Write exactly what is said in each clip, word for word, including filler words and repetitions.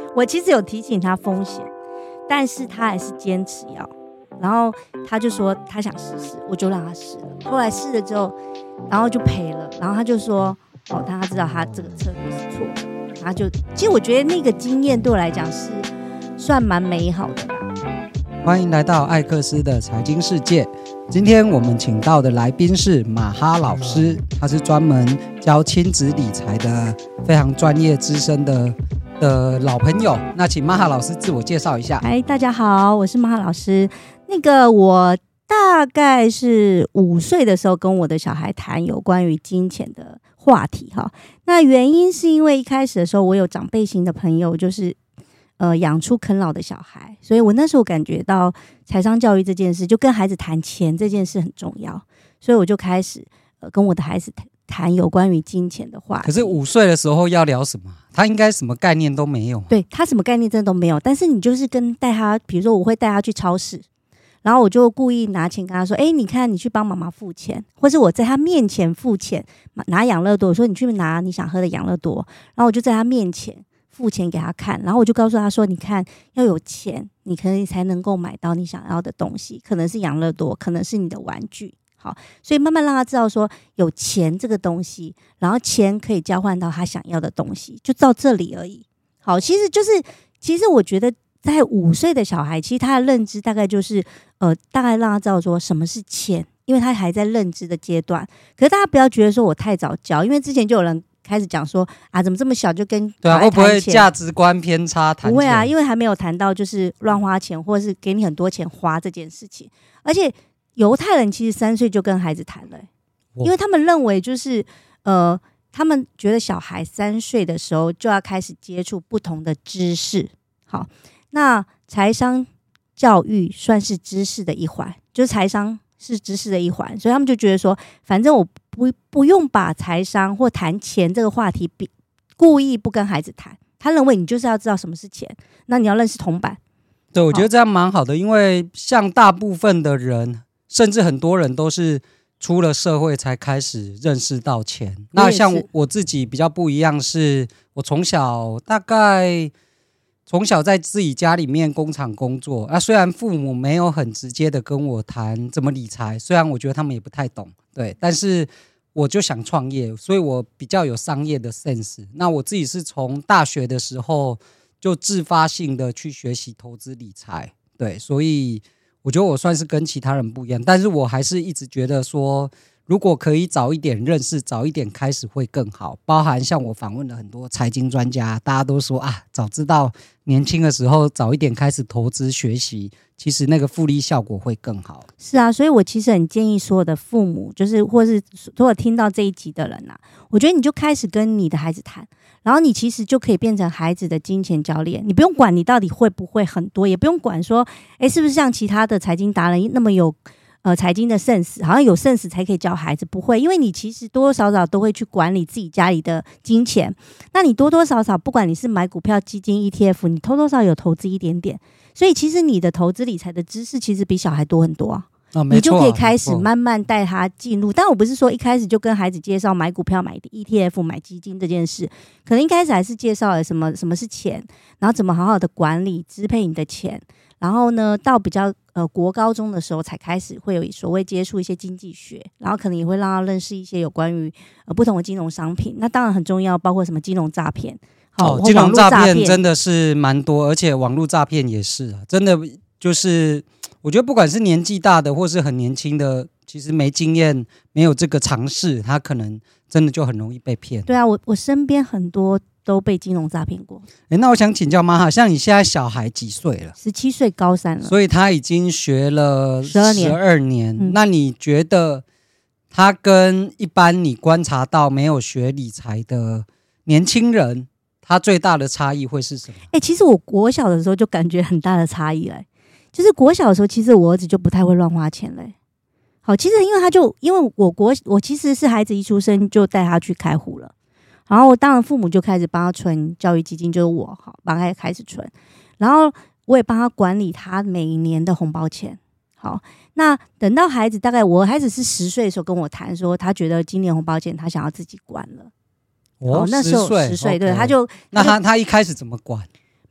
我其实有提醒他风险，但是他还是坚持要，然后他就说他想试试，我就让他试了。后来试了之后，然后就赔了，然后他就说哦，他知道他这个策略是错的，然后就其实我觉得那个经验对我来讲是算蛮美好的啦。 欢迎来到艾克斯的财经世界。今天我们请到的来宾是马哈老师，他是专门教亲子理财的非常专业资深的的老朋友。那请马哈老师自我介绍一下。 嗨，大家好，我是马哈老师。那个我大概是五岁的时候跟我的小孩谈有关于金钱的话题哈。那原因是因为一开始的时候我有长辈型的朋友，就是呃养出啃老的小孩，所以我那时候感觉到财商教育这件事，就跟孩子谈钱这件事很重要，所以我就开始呃跟我的孩子谈有关于金钱的话题。 可是五岁的时候要聊什么？他应该什么概念都没有。 对，他什么概念真的都没有，但是你就是跟带他，比如说我会带他去超市，然后我就故意拿钱跟他说，哎，你看你去帮妈妈付钱，或是我在他面前付钱，拿养乐多，我说你去拿你想喝的养乐多，然后我就在他面前付钱给他看，然后我就告诉他说，你看要有钱你可能才能够买到你想要的东西，可能是养乐多，可能是你的玩具。好，所以慢慢让他知道说有钱这个东西，然后钱可以交换到他想要的东西，就到这里而已。好，其实就是其实我觉得在五岁的小孩，其实他的认知大概就是呃，大概让他知道说什么是钱，因为他还在认知的阶段。可是大家不要觉得说我太早教，因为之前就有人开始讲说啊，怎么这么小就跟对啊，会不会价值观偏差谈钱？ 不会啊，因为还没有谈到就是乱花钱或者是给你很多钱花这件事情。而且犹太人其实三岁就跟孩子谈了、欸，因为他们认为就是呃，他们觉得小孩三岁的时候就要开始接触不同的知识。好，那财商教育算是知识的一环，就是财商是知识的一环，所以他们就觉得说，反正我不不用把财商或谈钱这个话题比故意不跟孩子谈，他认为你就是要知道什么是钱，那你要认识铜板。 对，我觉得这样蛮好的，因为像大部分的人，甚至很多人都是出了社会才开始认识到钱。那像 我, 我自己比较不一样，是我从小大概从小在自己家里面工厂工作，那虽然父母没有很直接的跟我谈怎么理财，虽然我觉得他们也不太懂，对，但是我就想创业，所以我比较有商业的 sense。 那我自己是从大学的时候就自发性的去学习投资理财，对，所以我觉得我算是跟其他人不一样，但是我还是一直觉得说，如果可以早一点认识，早一点开始会更好。包含像我访问了很多财经专家，大家都说啊，早知道年轻的时候早一点开始投资学习，其实那个复利效果会更好。 是啊，所以我其实很建议所有的父母，就是或是所有听到这一集的人啊，我觉得你就开始跟你的孩子谈，然后你其实就可以变成孩子的金钱教练。你不用管你到底会不会很多，也不用管说，哎，是不是像其他的财经达人那么有呃财经的 sense， 好像有 sense 才可以教孩子，不会，因为你其实多多少少都会去管理自己家里的金钱。那你多多少少，不管你是买股票、基金、E T F， 你多多少少有投资一点点，所以其实你的投资理财的知识其实比小孩多很多啊。 哦、 你就可以开始慢慢带他进入，但我不是说一开始就跟孩子介绍买股票、买 E T F、买基金这件事，可能一开始还是介绍了什么什么是钱，然后怎么好好的管理支配你的钱，然后呢到比较呃国高中的时候才开始会有所谓接触一些经济学，然后可能也会让他认识一些有关于呃不同的金融商品，那当然很重要，包括什么金融诈骗。 哦，金融诈骗真的是蛮多，而且网络诈骗也是啊，真的就是我觉得不管是年纪大的或是很年轻的，其实没经验没有这个尝试，他可能真的就很容易被骗。 对啊，我我身边很多都被金融诈骗过。 诶，那我想请教妈哈，像你现在小孩几岁了？ 十七岁，高三了， 所以他已经学了十二年, 十二年、嗯、那你觉得他跟一般你观察到没有学理财的年轻人，他最大的差异会是什么？ 欸、其实我国小的时候就感觉很大的差异了、欸，就是国小的时候，其实我儿子就不太会乱花钱嘞、欸。好，其实因为他就因为我国我其实是孩子一出生就带他去开户了，然后当然父母就开始帮他存教育基金，就是我好帮他开始存，然后我也帮他管理他每年的红包钱。好，那等到孩子大概我孩子是十岁的时候跟我谈说，他觉得今年红包钱他想要自己管了。 哦， 那时候十岁，对， okay. 他就那他他一开始怎么管？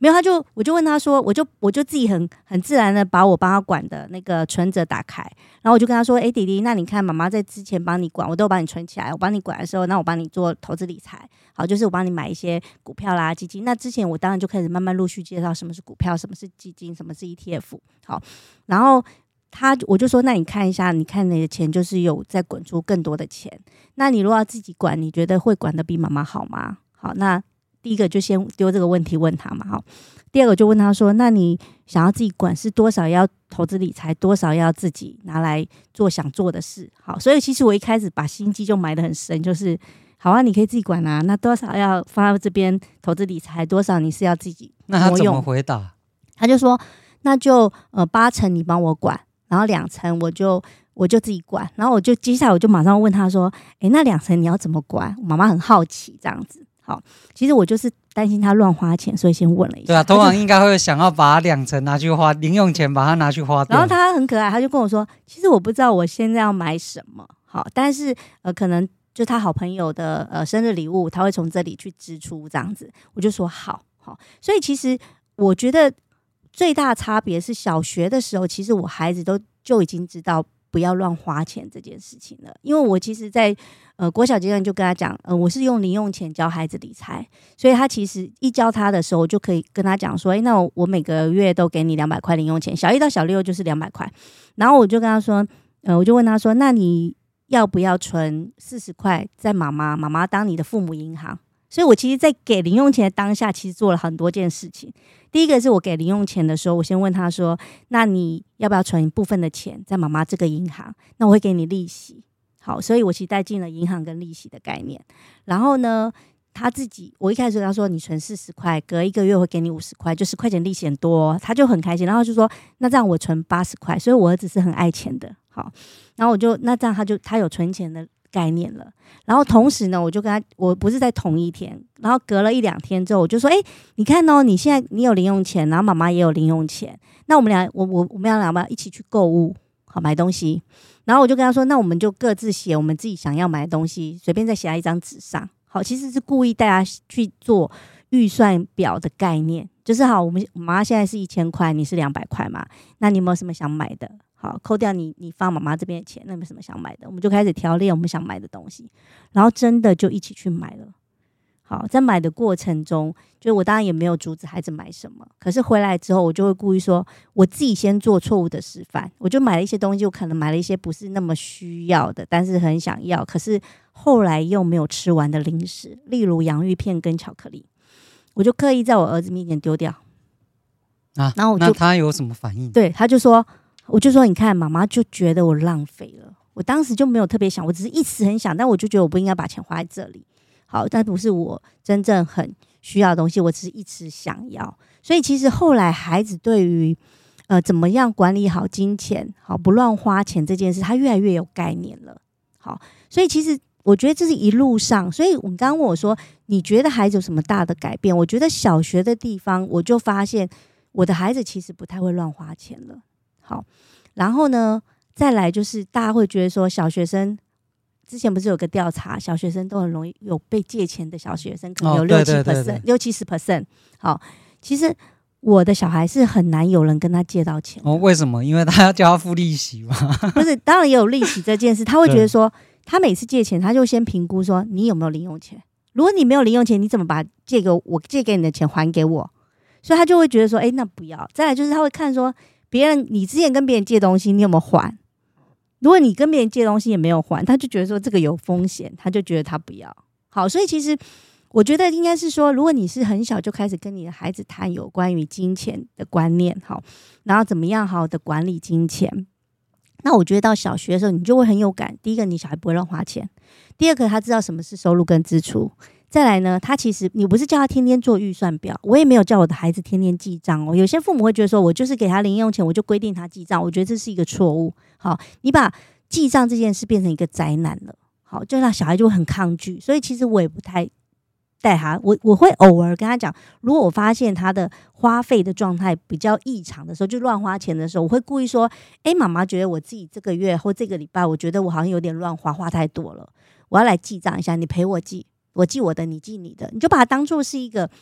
没有，他就我就问他说，我就我就自己很很自然的把我帮他管的那个存折打开，然后我就跟他说，哎、欸，弟弟，那你看妈妈在之前帮你管，我都帮你存起来，我帮你管的时候，那我帮你做投资理财，好，就是我帮你买一些股票啦、基金。那之前我当然就开始慢慢陆续介绍什么是股票，什么是基金，什么是 E T F， 好，然后他我就说，那你看一下，你看你的钱就是有在滚出更多的钱，那你如果要自己管，你觉得会管得比妈妈好吗？好，那第一个就先丢这个问题问他嘛，好。第二个就问他说，那你想要自己管是多少要投资理财，多少要自己拿来做想做的事？好，所以其实我一开始把心机就埋得很深，就是好啊，你可以自己管啊，那多少要放到这边投资理财，多少你是要自己挪用。 那他怎么回答？ 他就说，那就呃八成你帮我管，然后两成我就我就自己管，然后我就接下来我就马上问他说，诶，那两成你要怎么管？妈妈很好奇这样子。好，其实我就是担心他乱花钱，所以先问了一下。 对啊，通常应该会想要把两成拿去花，零用钱把它拿去花掉。 然后他很可爱，他就跟我说，其实我不知道我现在要买什么，好，但是呃，可能就他好朋友的呃生日礼物，他会从这里去支出这样子。我就说好，好，所以其实我觉得最大差别是小学的时候，其实我孩子都就已经知道不要乱花钱这件事情了，因为我其实在呃国小阶段就跟他讲，呃我是用零用钱教孩子理财，所以他其实一教他的时候，我就可以跟他讲说，哎、欸，那我我每个月都给你两百块零用钱，小一到小六就是两百块，然后我就跟他说，呃我就问他说，那你要不要存四十块在妈妈妈妈当你的父母银行？所以我其实在给零用钱的当下，其实做了很多件事情。第一个是我给零用钱的时候，我先问他说，那你要不要存一部分的钱在妈妈这个银行？那我会给你利息。好，所以我其实带进了银行跟利息的概念。然后呢，他自己我一开始跟他说，你存四十块，隔一个月会给你五十块，就十块钱利息很多、哦，他就很开心。然后就说，那这样我存八十块，所以我儿子是很爱钱的。好，然后我就那这样他就他有存钱的概念了。然后同时呢，我就跟他，我不是在同一天，然后隔了一两天之后，我就说，哎、欸，你看哦，你现在你有零用钱，然后妈妈也有零用钱，那我们俩，我我我们俩两个一起去购物，好买东西。然后我就跟他说，那我们就各自写我们自己想要买的东西，随便再写在一张纸上。好，其实是故意带他去做预算表的概念，就是好，我们妈妈现在是一千块，你是两百块嘛，那你有没有什么想买的？好，扣掉你你放妈妈这边的钱，那有没有什么想买的？我们就开始条列我们想买的东西，然后真的就一起去买了。好，在买的过程中，就我当然也没有阻止孩子买什么，可是回来之后，我就会故意说，我自己先做错误的示范，我就买了一些东西，我可能买了一些不是那么需要的，但是很想要，可是后来又没有吃完的零食，例如洋芋片跟巧克力，我就刻意在我儿子面前丢掉啊。 然后我就那他有什么反应？ 对，他就说。我就说，你看，妈妈就觉得我浪费了。我当时就没有特别想，我只是一时很想，但我就觉得我不应该把钱花在这里。好，但不是我真正很需要的东西，我只是一时想要。所以其实后来孩子对于呃怎么样管理好金钱，好不乱花钱这件事，他越来越有概念了。好，所以其实我觉得这是一路上。所以我刚刚问我说，你觉得孩子有什么大的改变？我觉得小学的地方，我就发现我的孩子其实不太会乱花钱了。好，然后呢，再来就是大家会觉得说，小学生之前不是有个调查，小学生都很容易有被借钱的小学生，可能有六七 percent、六七十 percent。好，其实我的小孩是很难有人跟他借到钱。 哦，为什么？因为他要叫他付利息嘛。 不是，当然也有利息这件事，他会觉得说，他每次借钱，他就先评估说你有没有零用钱。如果你没有零用钱，你怎么把借给我借给你的钱还给我？所以他就会觉得说，哎，那不要。再来就是他会看说。别人，你之前跟别人借东西，你有没有还？如果你跟别人借东西也没有还，他就觉得说这个有风险，他就觉得他不要。好，所以其实我觉得应该是说，如果你是很小就开始跟你的孩子谈有关于金钱的观念，好，然后怎么样好好的管理金钱，那我觉得到小学的时候，你就会很有感。第一个，你小孩不会乱花钱；第二个，他知道什么是收入跟支出。再来呢，他其实你不是叫他天天做预算表，我也没有叫我的孩子天天记账哦。有些父母会觉得说，我就是给他零用钱，我就规定他记账，我觉得这是一个错误。好，你把记账这件事变成一个灾难了，好，就让小孩就会很抗拒。所以其实我也不太带他，我我会偶尔跟他讲，如果我发现他的花费的状态比较异常的时候，就乱花钱的时候，我会故意说，哎，妈妈觉得我自己这个月或这个礼拜，我觉得我好像有点乱花，花太多了，我要来记账一下，你陪我记。我记我的，你记你的，你就把它当作是一个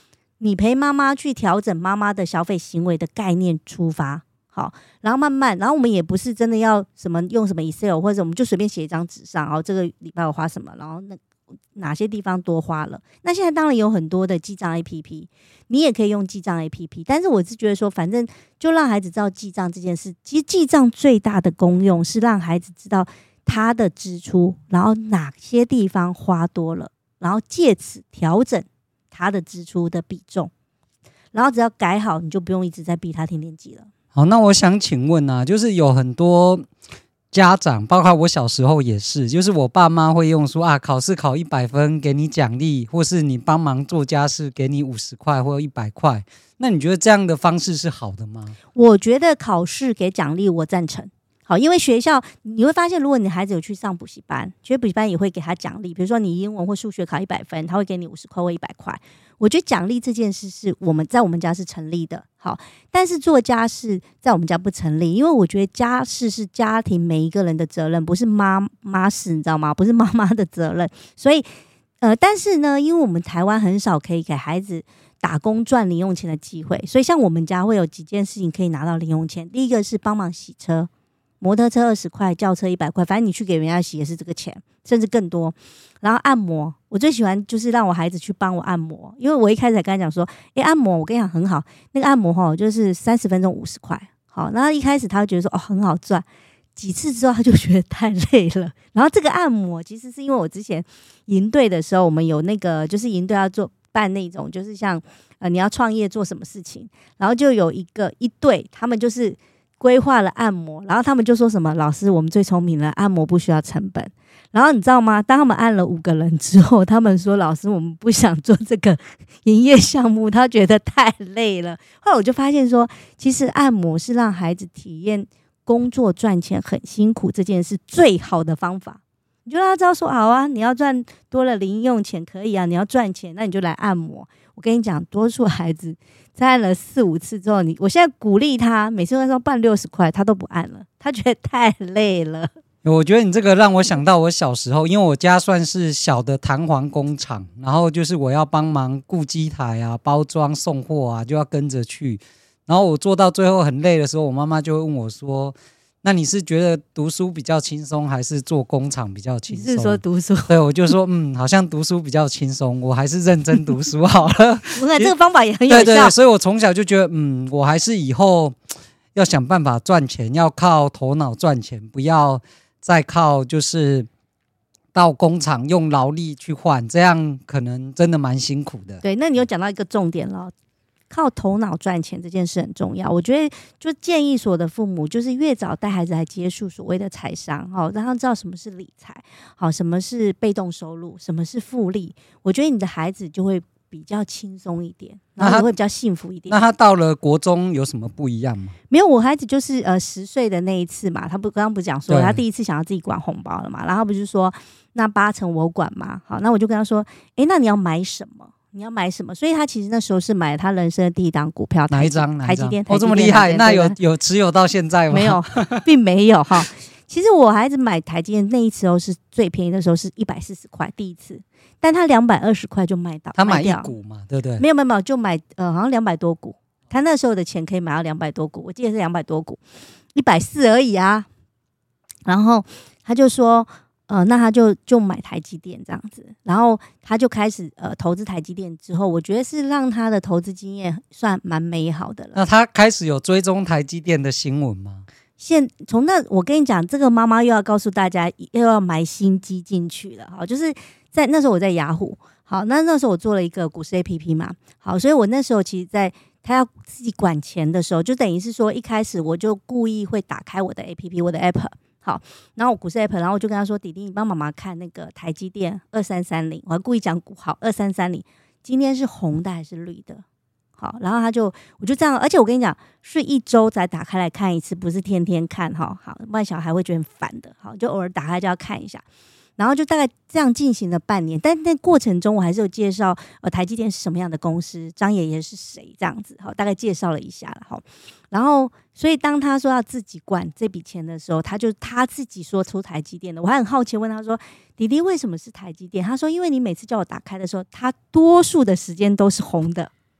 你陪妈妈去调整妈妈的消费行为的概念出发，好，然后慢慢，然后我们也不是真的要什么用什么 Excel， 或者我们就随便写一张纸上，然后这个礼拜我花什么，然后那哪些地方多花了。那现在当然有很多的记账 A P P， 你也可以用记账 A P P， 但是我是觉得说，反正就让孩子知道记账这件事。其实记账最大的功用是让孩子知道他的支出，然后哪些地方花多了，然后借此调整他的支出的比重，然后只要改好，你就不用一直在逼他天天记了。 好，那我想请问啊，就是有很多家长，包括我小时候也是，就是我爸妈会用说啊，考试考一百分给你奖励，或是你帮忙做家事给你五十块或一百块。那你觉得这样的方式是好的吗？ 我觉得考试给奖励我赞成。好，因为学校你会发现，如果你孩子有去上补习班，其实补习班也会给他奖励，比如说你英文或数学考一百分，他会给你五十块或一百块。我觉得奖励这件事是我们在我们家是成立的，好，但是做家事在我们家不成立，因为我觉得家事是家庭每一个人的责任，不是妈妈事，你知道吗？不是妈妈的责任，所以呃，但是呢，因为我们台湾很少可以给孩子打工赚零用钱的机会，所以像我们家会有几件事情可以拿到零用钱。第一个是帮忙洗车，摩托车二十块，轿车一百块，反正你去给人家洗也是这个钱，甚至更多。然后按摩，我最喜欢就是让我孩子去帮我按摩，因为我一开始跟他讲说，哎，按摩我跟你讲很好，那个按摩哈就是三十分钟五十块，好，然后一开始他就觉得说哦很好赚，几次之后他就觉得太累了。然后这个按摩其实是因为我之前营队的时候，我们有那个就是营队要做办那种就是像呃你要创业做什么事情，然后就有一个一队他们就是规划了按摩，然后他们就说什么老师我们最聪明了，按摩不需要成本。然后你知道吗，当他们按了五个人之后，他们说老师我们不想做这个营业项目，他觉得太累了。后来我就发现说，其实按摩是让孩子体验工作赚钱很辛苦这件事最好的方法。你就让他知道说好啊，你要赚多了零用钱可以啊，你要赚钱那你就来按摩。我跟你讲，多数孩子在按了四五次之后，你我现在鼓励他，每次都说办六十块，他都不按了，他觉得太累了。 我觉得你这个让我想到我小时候，因为我家算是小的弹簧工厂，然后就是我要帮忙顾机台啊、包装、送货啊，就要跟着去。然后我做到最后很累的时候，我妈妈就会问我说，那你是觉得读书比较轻松，还是做工厂比较轻松？ 你是说读书？ 对，我就说嗯，好像读书比较轻松，我还是认真读书好了。 不是，这个方法也很有效。 对对对，所以我从小就觉得，嗯，我还是以后要想办法赚钱，要靠头脑赚钱，不要再靠就是到工厂用劳力去换，这样可能真的蛮辛苦的。 对，那你有讲到一个重点了。靠头脑赚钱这件事很重要，我觉得就建议所有的父母就是越早带孩子来接触所谓的财商，好，让他知道什么是理财，好，什么是被动收入，什么是复利，我觉得你的孩子就会比较轻松一点，然后也会比较幸福一点。 那他到了国中有什么不一样吗？ 没有，我孩子就是呃十岁的那一次嘛，他不刚刚不讲说他第一次想要自己管红包了嘛，然后不是说那八成我管嘛，好，那我就跟他说，哎，那你要买什么？你要买什么？所以他其实那时候是买了他人生的第一档股票， 哪一张？ 台积电。 哦，这么厉害，那有有持有到现在吗？ 没有，并没有哈。其实我孩子买台积电那一次哦，是最便宜的时候是一百四十块第一次，但他两百二十块就卖到， 他买一股嘛，对不对？ 没有没有没有，就买呃好像两百多股，他那时候的钱可以买到两百多股，我记得是两百多股，一百四而已啊。然后他就说。呃，那他就就买台积电这样子，然后他就开始呃投资台积电之后，我觉得是让他的投资经验算蛮美好的了。 那他开始有追踪台积电的新闻吗？ 现从那我跟你讲，这个妈妈又要告诉大家又要埋心机进去了，好，就是在那时候我在雅虎，好，那那时候我做了一个股市 A P P 嘛，好，所以我那时候其实在他要自己管钱的时候，就等于是说一开始我就故意会打开我的 A P P， 我的 App。好，然后我股市 app， 然后我就跟他说：“弟弟，你帮妈妈看那个台积电二三三零，我还故意讲股号二三三零，今天是红的还是绿的？”好，然后他就我就这样，而且我跟你讲，是一周才打开来看一次，不是天天看哈。好，不然小孩会觉得很烦的。好，就偶尔打开就要看一下。然后就大概这样进行了半年，但在过程中我还是有介绍呃台积电是什么样的公司，张爷爷是谁这样子，好，大概介绍了一下了哈。然后所以当他说要自己管这笔钱的时候，他就他自己说出台积电的，我还很好奇问他说，弟弟为什么是台积电？他说因为你每次叫我打开的时候，他多数的时间都是红的。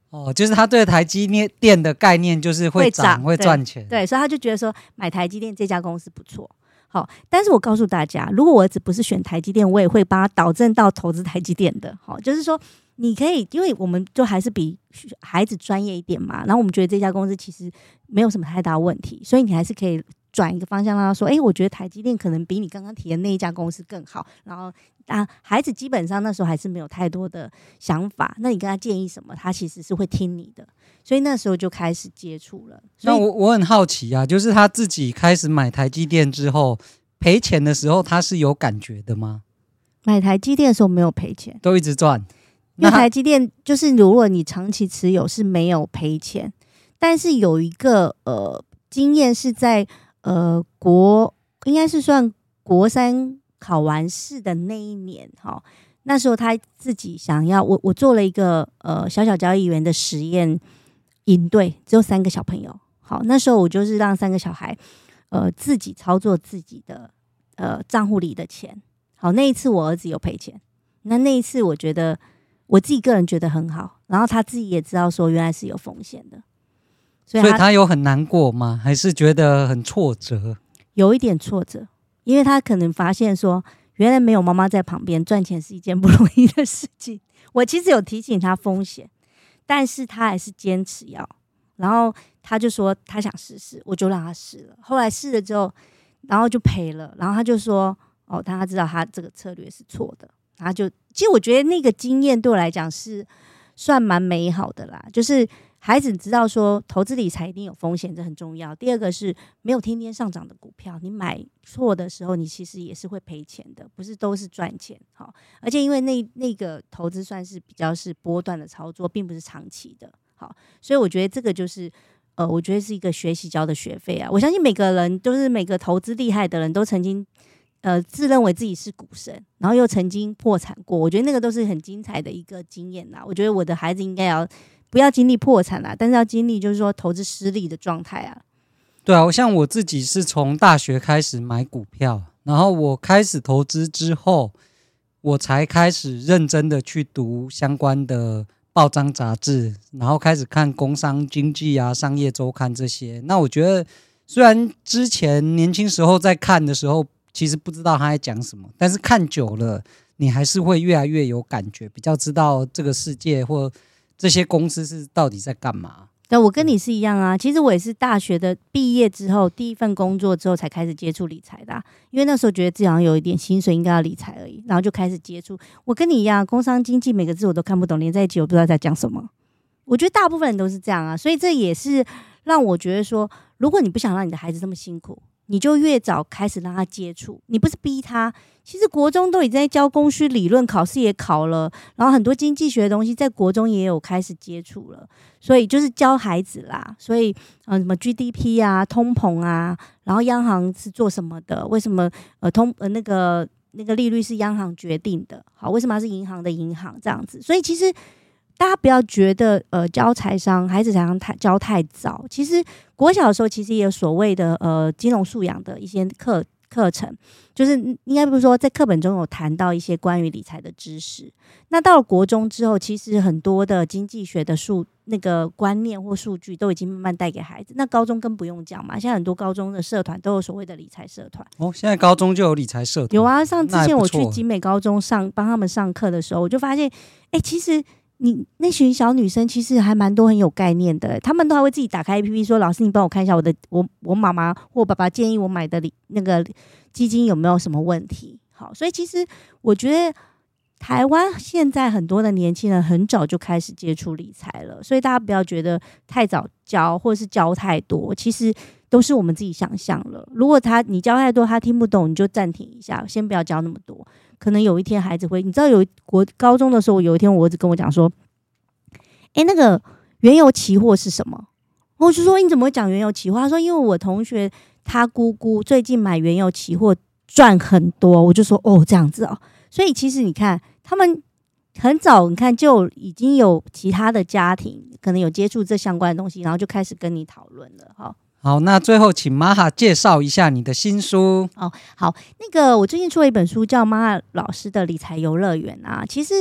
哦，就是他对台积电的概念就是会涨会赚钱， 对，所以他就觉得说买台积电这家公司不错。好，但是我告诉大家，如果我儿子不是选台积电，我也会帮他导正到投资台积电的。好，就是说你可以，因为我们就还是比孩子专业一点嘛，然后我们觉得这家公司其实没有什么太大问题，所以你还是可以转一个方向让他说，哎，我觉得台积电可能比你刚刚提的那一家公司更好。然后啊，孩子基本上那时候还是没有太多的想法，那你跟他建议什么，他其实是会听你的，所以那时候就开始接触了。 那我我很好奇啊，就是他自己开始买台积电之后赔钱的时候，他是有感觉的吗？ 买台积电的时候没有赔钱， 都一直赚。 因为台积电就是如果你长期持有是没有赔钱，但是有一个呃经验是在呃国应该是算国三考完试的那一年哈，那时候他自己想要我我做了一个呃小小交易员的实验营队，只有三个小朋友。好，那时候我就是让三个小孩呃自己操作自己的呃账户里的钱。好，那一次我儿子有赔钱，那那一次我觉得我自己个人觉得很好，然后他自己也知道说原来是有风险的，所以 他, 所以他有很难过吗？还是觉得很挫折？ 有一点挫折，因为他可能发现说原来没有妈妈在旁边赚钱是一件不容易的事情。我其实有提醒他风险，但是他还是坚持要，然后他就说他想试试，我就让他试了。后来试了之后，然后就赔了，然后他就说哦，他知道他这个策略是错的，然后就其实我觉得那个经验对我来讲是算蛮美好的啦，就是孩子知道说投资理财一定有风险，这很重要。第二个是没有天天上涨的股票，你买错的时候你其实也是会赔钱的，不是都是赚钱。好，而且因为那那个投资算是比较是波段的操作，并不是长期的。好，所以我觉得这个就是呃，我觉得是一个学习交的学费啊。我相信每个人都是每个投资厉害的人都曾经呃自认为自己是股神，然后又曾经破产过，我觉得那个都是很精彩的一个经验啦。我觉得我的孩子应该要不要经历破产啦，但是要经历就是说投资失利的状态啊。 对啊，像我自己是从大学开始买股票，然后我开始投资之后，我才开始认真的去读相关的报章杂志，然后开始看工商经济啊、商业周刊这些。那我觉得虽然之前年轻时候在看的时候其实不知道他在讲什么，但是看久了你还是会越来越有感觉，比较知道这个世界或这些公司是到底在干嘛。 对，我跟你是一样啊。其实我也是大学的毕业之后，第一份工作之后才开始接触理财的、啊，因为那时候觉得自己好像有一点薪水应该要理财而已，然后就开始接触。我跟你一样，工商经济每个字我都看不懂，连在一起我不知道在讲什么。我觉得大部分人都是这样啊，所以这也是让我觉得说，如果你不想让你的孩子这么辛苦，你就越早开始让他接触，你不是逼他。其实国中都已经在教供需理论，考试也考了，然后很多经济学的东西在国中也有开始接触了，所以就是教孩子啦。所以呃，什么 G D P 啊、通膨啊，然后央行是做什么的？为什么呃通呃那个那个利率是央行决定的？好，为什么它是银行的银行这样子？所以其实大家不要觉得呃教财商孩子财商太教太早，其实国小的时候其实也有所谓的呃金融素养的一些课课程，就是应该不是说在课本中有谈到一些关于理财的知识。那到了国中之后，其实很多的经济学的数那个观念或数据都已经慢慢带给孩子。那高中更不用讲嘛，现在很多高中的社团都有所谓的理财社团。 哦，现在高中就有理财社团？ 有啊，上之前我去集美高中上帮他们上课的时候，我就发现，哎、欸，其实你那群小女生其实还蛮多很有概念的，她们都还会自己打开 A P P 说：“老师，你帮我看一下我的我我妈妈或爸爸建议我买的那个基金有没有什么问题。”好，所以其实我觉得台湾现在很多的年轻人很早就开始接触理财了，所以大家不要觉得太早教或者是教太多，其实都是我们自己想象了。如果他你教太多，他听不懂，你就暂停一下，先不要教那么多。可能有一天孩子会，你知道有国高中的时候，有一天我儿子跟我讲说：“哎、欸，那个原油期货是什么？”我就说：“你怎么会讲原油期货？”他说：“因为我同学他姑姑最近买原油期货赚很多。”我就说：“哦，这样子哦。”所以其实你看，他们很早，你看就已经有其他的家庭可能有接触这相关的东西，然后就开始跟你讨论了。哈。 好，那最后请玛哈介绍一下你的新书。 哦，好，那个我最近出了一本书叫《玛哈老师的理财游乐园》啊。其实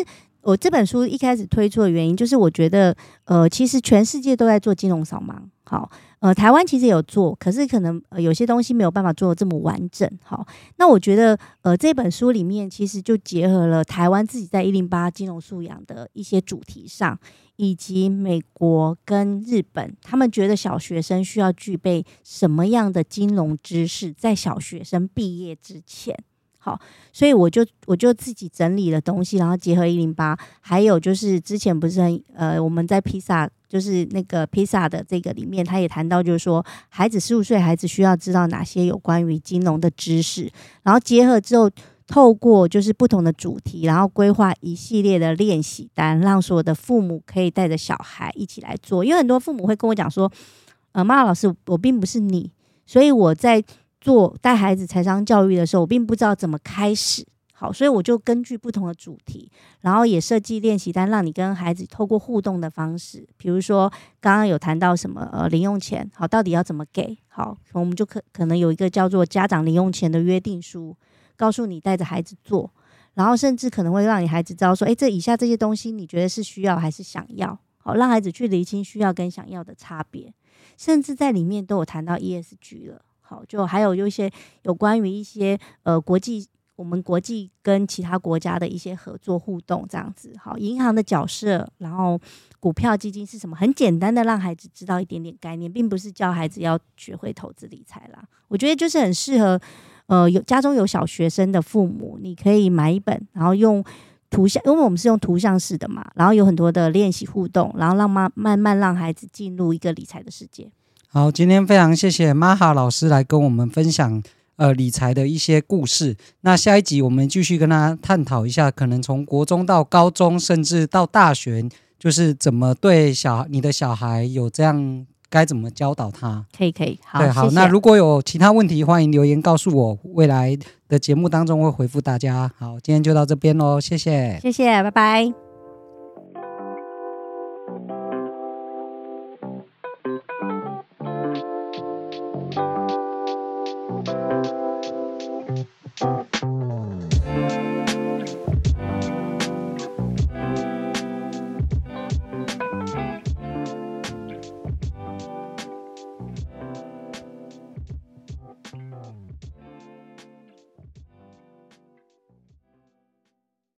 我这本书一开始推出的原因，就是我觉得呃，其实全世界都在做金融扫盲，好。呃，台湾其实也有做，可是可能、呃、有些东西没有办法做得这么完整。好，那我觉得呃这本书里面其实就结合了台湾自己在一零八金融素养的一些主题上，以及美国跟日本，他们觉得小学生需要具备什么样的金融知识，在小学生毕业之前。好，所以我就我就自己整理了东西，然后结合一零八，还有就是之前不是很呃我们在披萨就是那个披萨的这个里面，他也谈到就是说孩子十五岁孩子需要知道哪些有关于金融的知识，然后结合之后透过就是不同的主题，然后规划一系列的练习单，让所有的父母可以带着小孩一起来做。因为很多父母会跟我讲说，呃，妈妈老师，我并不是你，所以我在做带孩子财商教育的时候，我并不知道怎么开始。好，所以我就根据不同的主题，然后也设计练习单，让你跟孩子透过互动的方式，比如说刚刚有谈到什么呃零用钱，好，到底要怎么给？好，我们就可可能有一个叫做家长零用钱的约定书，告诉你带着孩子做，然后甚至可能会让你孩子知道说，哎，这以下这些东西你觉得是需要还是想要？好，让孩子去厘清需要跟想要的差别，甚至在里面都有谈到 E S G 了。好，就还有一些有关于一些呃国际我们国际跟其他国家的一些合作互动这样子。好，银行的角色，然后股票基金是什么，很简单的让孩子知道一点点概念，并不是教孩子要学会投资理财啦。我觉得就是很适合呃有家中有小学生的父母，你可以买一本，然后用图像，因为我们是用图像式的嘛，然后有很多的练习互动，然后让妈慢慢让孩子进入一个理财的世界。 好，今天非常谢谢玛哈老师来跟我们分享呃理财的一些故事。那下一集我们继续跟他探讨一下，可能从国中到高中，甚至到大学，就是怎么对小你的小孩有这样该怎么教导他。 可以可以，好， 对，好， 谢谢。 那如果有其他问题，欢迎留言告诉我，未来的节目当中会回复大家。好，今天就到这边咯，谢谢， 谢谢，拜拜。